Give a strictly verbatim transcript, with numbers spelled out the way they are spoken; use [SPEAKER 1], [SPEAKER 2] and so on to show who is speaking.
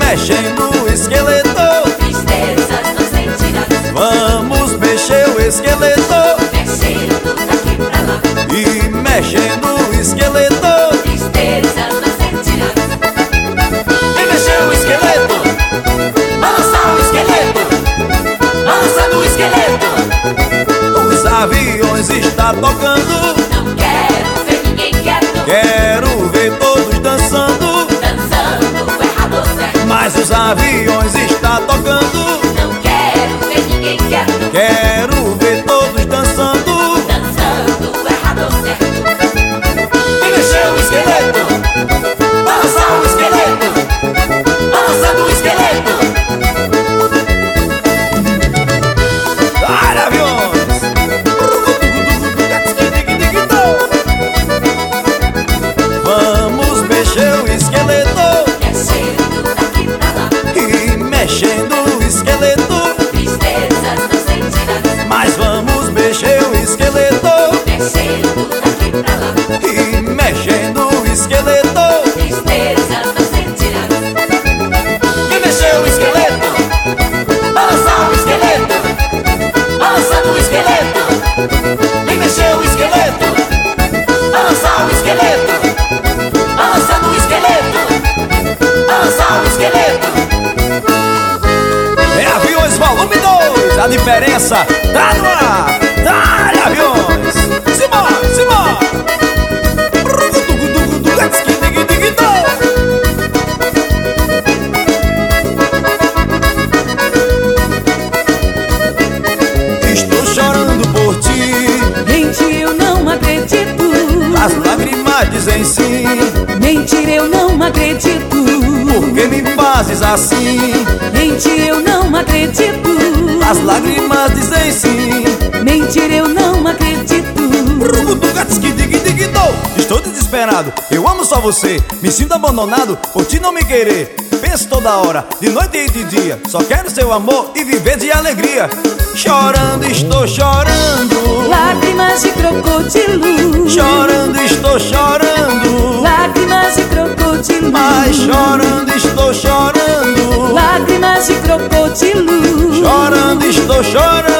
[SPEAKER 1] mexendo o esqueleto.
[SPEAKER 2] Tristezas não sentirás.
[SPEAKER 1] Vamos mexer o esqueleto.
[SPEAKER 2] Mexendo daqui pra lá.
[SPEAKER 1] E mexendo o esqueleto.
[SPEAKER 2] Tristezas não sentirás.
[SPEAKER 1] E mexer o esqueleto.
[SPEAKER 2] Balançar o esqueleto. Balançando o esqueleto.
[SPEAKER 1] Os aviões está tocando.
[SPEAKER 2] Não quero ver ninguém quieto.
[SPEAKER 1] Quero ver todos dançando.
[SPEAKER 2] Dançando errado ou certo.
[SPEAKER 1] Mas os aviões está tocando.
[SPEAKER 2] Não quero ver ninguém quieto.
[SPEAKER 1] Quero ver todos dançando.
[SPEAKER 2] Dançando errado ou certo.
[SPEAKER 1] E mexer o esqueleto.
[SPEAKER 2] Balançar o esqueleto. Balançando o esqueleto.
[SPEAKER 1] Ai, aviões. Vamos mexer o esqueleto.
[SPEAKER 2] Mexendo daqui pra lá.
[SPEAKER 1] E mexendo o esqueleto.
[SPEAKER 2] Tristezas não sentirás.
[SPEAKER 1] Mas vamos mexer o esqueleto.
[SPEAKER 2] Mexendo daqui pra lá.
[SPEAKER 1] E mexendo o esqueleto.
[SPEAKER 2] Tristezas não sentirás.
[SPEAKER 1] E mexer o esqueleto.
[SPEAKER 2] Balançar o esqueleto. Balançando o esqueleto.
[SPEAKER 1] E mexer o esqueleto.
[SPEAKER 2] Balançar o esqueleto. Balançando o esqueleto. Balançar o esqueleto.
[SPEAKER 1] É Aviões Volume dois. A diferença tá no ar. Dá-lhe, aviões. Simbora, simbora. Estou chorando por ti.
[SPEAKER 3] Gente, eu não acredito.
[SPEAKER 1] As lágrimas dizem sim.
[SPEAKER 3] Mentira, eu não acredito.
[SPEAKER 1] Por que me fazes assim?
[SPEAKER 3] Gente, eu não acredito.
[SPEAKER 1] As lágrimas dizem sim.
[SPEAKER 3] Mentira, eu não acredito.
[SPEAKER 1] Estou desesperado, eu amo só você. Me sinto abandonado por ti não me querer. Penso toda hora, de noite e de dia. Só quero seu amor e viver de alegria. Chorando, estou chorando.
[SPEAKER 3] Lágrimas de crocodilo.
[SPEAKER 1] Chorando, estou chorando.
[SPEAKER 3] Lágrimas de crocodilo.
[SPEAKER 1] Mas chorando, estou chorando.
[SPEAKER 3] Lágrimas de crocodilo.
[SPEAKER 1] Chorando, estou chorando.